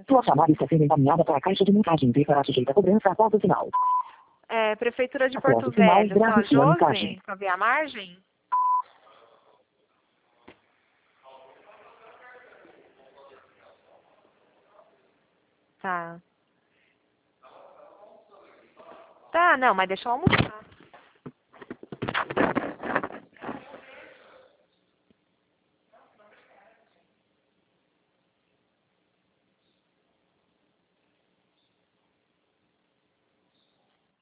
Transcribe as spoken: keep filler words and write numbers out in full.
Sua chamada está sendo encaminhada para a caixa de mensagem e será sujeita a cobrança após o sinal. É, Prefeitura de Após Porto o sinal, Velho, só grave sua Josi, mensagem. pra ver a margem? Tá. Tá, não, mas deixa eu almoçar.